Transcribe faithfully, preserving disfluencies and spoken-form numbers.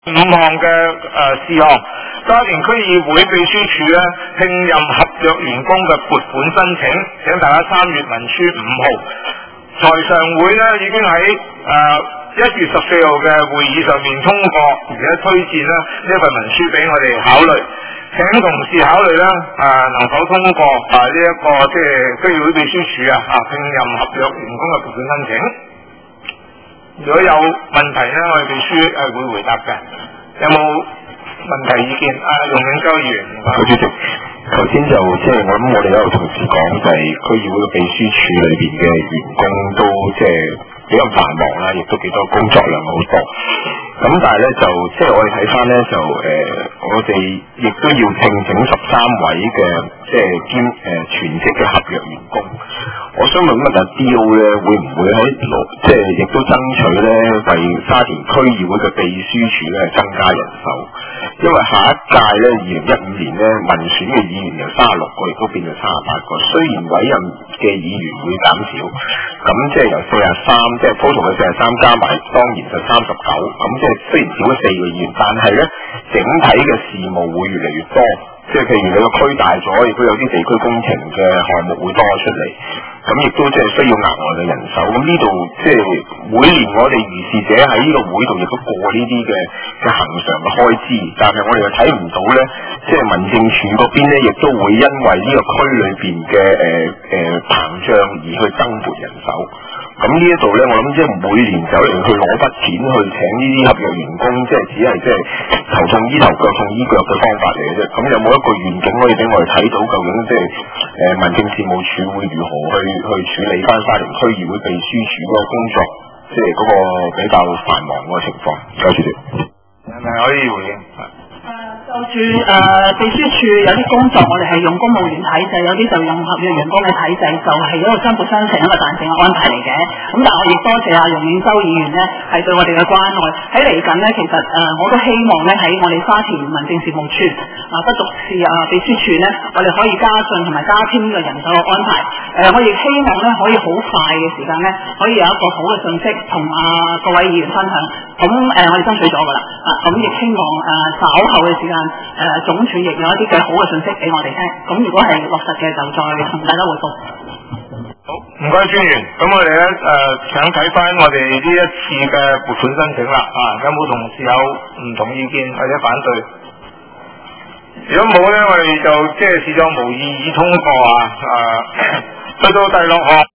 五項嘅誒事項，沙田區議會秘書處咧聘任合約員工嘅撥款申請，請大家參閱文書五號。財常會咧已經喺誒一月十四號嘅會議上面通過，而且推薦咧呢一份文書俾我哋考慮，請同事考慮啦，誒、呃、能否通過啊呢一個即係區議會秘書處啊啊聘任合約員工嘅撥款申請。如果有問題咧，我哋秘書係會回答嘅。有冇問題意見？啊，容永洲議員。 好，主席，頭先就即係我諗，我哋有個同事講就係區議會嘅秘書處裏邊嘅員工都即係比較繁忙啦，亦都幾多工作量好多。咁但係咧就即係我哋睇翻咧就誒、呃，我哋亦都要聘請十三位嘅即係兼誒、呃、全職嘅合約員工。我想問乜啊 D O 咧會唔會喺即係亦都爭取咧為沙田區議會嘅秘書處咧增加人手？因為下一屆咧二零一五年咧民選嘅議員由三十六個亦都變咗三十八個，雖然委任嘅議員會減少，咁即係由四十三，即係 total 嘅四十三加埋，當然就三十九，咁即係雖然少咗四個議員，但係咧整體嘅事務會越嚟越多，即係譬如你個區大咗，亦都有啲地區工程嘅項目會多出嚟，咁亦都即係需要額外嘅人手。咁呢度即係每年我哋如是者喺呢個會度亦都過呢啲嘅嘅恆常嘅開支，但係我哋又睇唔到咧，即係民政處嗰邊咧，亦都會因為呢個區裏邊嘅誒誒膨脹而去增撥人手。咁呢一度咧，我諗即係每年走嚟去攞筆錢去請呢啲合約員工，即係只係即係頭痛醫頭腳痛醫腳嘅方法嚟嘅啫。咁有冇一個願景可以俾我哋睇到，究竟即係誒民政事務處會如何去去處理翻沙田區議會秘書處嗰個工作，即係嗰個比較繁忙嗰個情況？多謝你。 係咪可以回應？ 就住誒、呃、秘書處有啲工作，我哋係用公務員體制，有啲就用合約員工嘅體制，就係、是、一個相輔相成一個彈性嘅安排嚟嘅。咁但係我亦多謝阿容永洲議員呢，係對我哋嘅關愛。喺嚟緊呢，其實誒、呃、我都希望呢，喺我哋沙田民政事務處啊，不獨是啊秘書處呢，我哋可以加進同埋加添呢個人手嘅安排。誒、呃，我亦希望呢，可以好快嘅時間呢，可以有一個好嘅信息同啊各位議員分享。咁誒、呃，我哋爭取咗㗎啦。啊，咁亦希望誒、呃、稍後嘅時間。誒、呃、總署亦有一啲嘅好嘅信息俾我哋聽，咁如果係落實嘅，就再同大家匯報。 好，唔該專員。咁我哋咧誒想睇翻我哋呢一次嘅撥款申請啦。啊，有冇同事有唔同意見或者反對？如果冇咧，我哋就即係視作無異議通過啊。誒、呃，去到第六項。